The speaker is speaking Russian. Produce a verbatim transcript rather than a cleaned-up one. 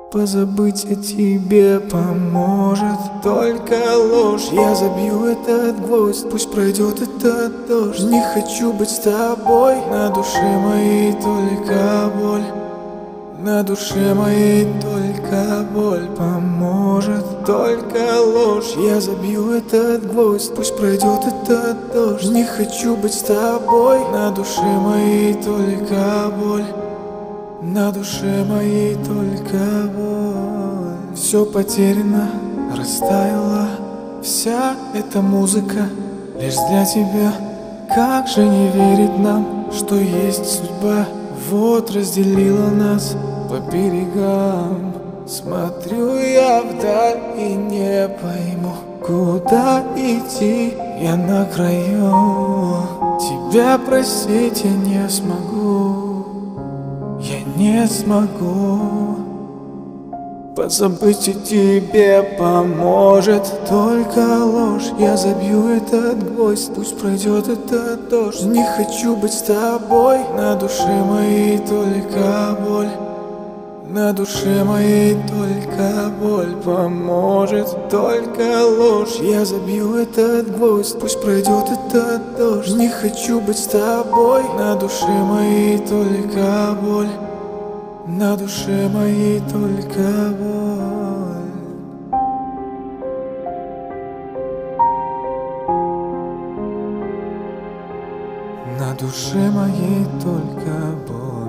Позабыть о тебе поможет только ложь. Я забью этот гвоздь, пусть пройдет этот дождь. Не хочу быть с тобой, на душе моей только боль. На душе моей только боль, поможет только ложь. Я забью этот гвоздь, пусть пройдет этот дождь. Не хочу быть с тобой, на душе моей только боль. На душе моей только боль. Все потеряно, растаяло. Вся эта музыка лишь для тебя. Как же не верить нам, что есть судьба? Вот разделила нас по берегам. Смотрю я вдаль и не пойму, куда идти, я на краю. Тебя простить я не смогу, я не смогу. Позабыть о тебе поможет только ложь. Я забью этот гвоздь, пусть пройдет этот дождь. Не хочу быть с тобой, на душе моей только боль. На душе моей только боль, поможет только ложь. Я забью этот гвоздь, пусть пройдет этот дождь. Не хочу быть с тобой, на душе моей только боль. На душе моей только боль. На душе моей только боль.